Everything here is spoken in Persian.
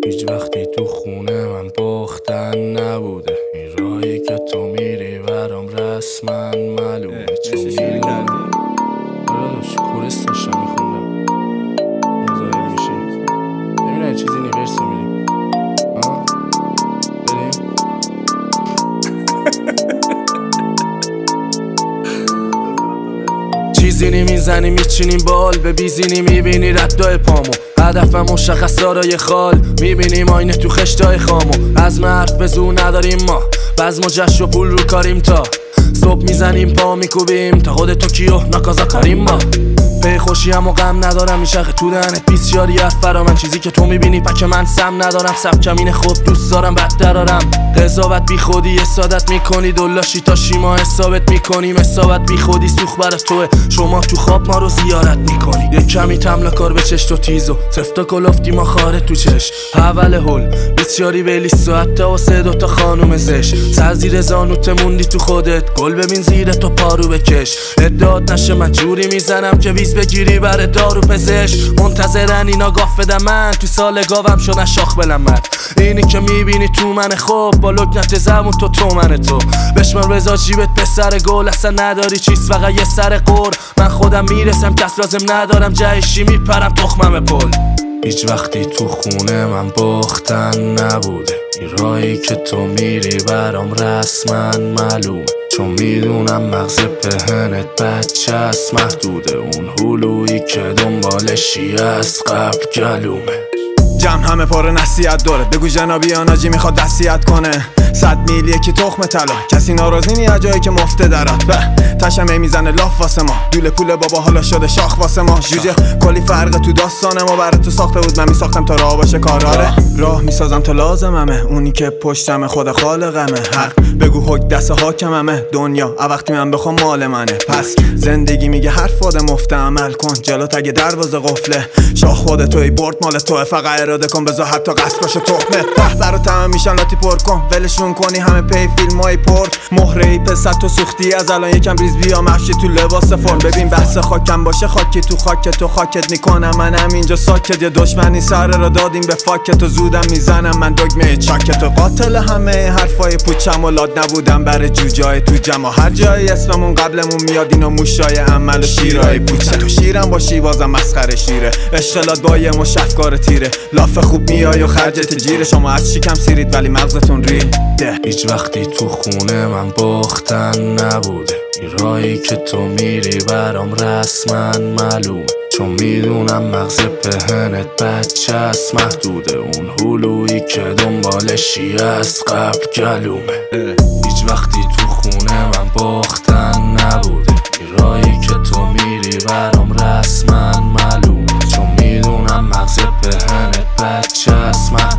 هیچ وقتی تو خونه من باختن نبوده. این راهی که تو میری برام رسما معلومه. چون میدونم داداش کورس داشتم میخوندم مزاحم میشی. نمیدونم چیزی نیورس رو میریم بریم. چیزی نمیزنی میچینیم بال به بیزینی میبینی ردای پامو. هدفم مشخص دارای خال میبینیم آینه تو خشتای خامو. از حرف به زور نداریم ما بزم و جشن و پول رو کاریم تا صبح میزنیم پا میکوبیم تا خودتو کیو ناکازا کاریم ما. به خوشیم و غم ندارم میشخه تو دهنت بیسیاری از فرا من. چیزی که تو میبینی پک من سم ندارم. سبکم اینه خوب دوست دارم بد دارم. قضاوت بی خودی حسادت میکنی دلاشی تا شیما حسابت میکنیم. حسابت بی خودی سوخ برا توه. شما تو خواب ما رو زیارت میکنی. یک کمی تملا کار به چشت و تیزو سفتا کلافتی ما خاره تو چش. اول هول بیسیاری به لیست و حتی واسه دوتا خانوم زش. سر زیر زانوت موندی تو خودت گل ببین زیر تو پارو بکش. ادعات نشه من جوری میزنم که ویز بگیری بره دارو پزش. منتظرن اینا گاف بدم من تو سال گاوم شو شاخ بلمد. اینی که میبینی تو من خوب با لکنت زبون تو من تو بشمار رضا جیبت به سر گل. اصلا نداری چیز فقط یه سر قور. من خودم میرسم کس لازم ندارم جهشی میپرم تخمم پل. هیچ وقتی تو خونه من باختن نبوده. این راهی که تو میری برام رسما معلومه. چون میدونم مغز پهنت بچه است محدوده. اون هلویی که دنبالشی از قبل گلومه. جمع همه پر نصیحت داره. بگو جنابی آناجی میخواد دستیت کنه. 100 میل یکی تخم طلا. کسی ناراضی نی جایی که مفته درات به تشمه میزنه لاف واسه ما. دوله پول بابا حالا شده شاخ واسه ما. جوجه کلی فرق تو داستان ما. برای تو ساخته بود من میساختم تا راه باشه کاراره. راه میسازم تا لازممه. اونی که پشتمه خود خالقمه. حق بگو حک دست حاکممه. دنیا وقتی من بخوام مال منه. پس زندگی میگه حرفات مفته عمل کن. جلوت اگه دروازه قفله شاخ خود توی برد مال توه. فقط اراده کن بذار حتی قصد باشه تخمه. برا تمام میشن لاتی پر کن ولشون کنی همه پی فیلمای پر. مهره ای پسر تو سوختی از الان یکم ریز بیا مفشی تو لباس فرم. ببین بحث خاکم باشه خاکی تو خاکت تو خاکت میکنم منم اینجا ساکت. یه دشمنی سر را دادیم به فاکت و زودم میزنم من دگمه چاکت و قاتل همه حرفای پوچم و لاد نبودم برای جوجای تو جمع. هر جای اسممون قبلمون میاد اینو موشای عمل و شیرای پوچه. تو شیرم باشی بازم مسخره شیره. اشغالات با یه مشفکار تیره. لاف خوب میای و خرجت جیره. شما از چیکم سیرید ولی مغزتون ریده. هیچ وقتی تو خونه من باختن نبوده. این راهی که تو میری برام رسما معلومه. چون میدونم مغز پهنت بچه است محدوده. اون هلویی که دنبالشی از قبل گلومه. هیچ وقتی تو خونه من باختن نبوده. این راهی که تو میری برام رسما معلومه. چون میدونم مغز پهنت بچه است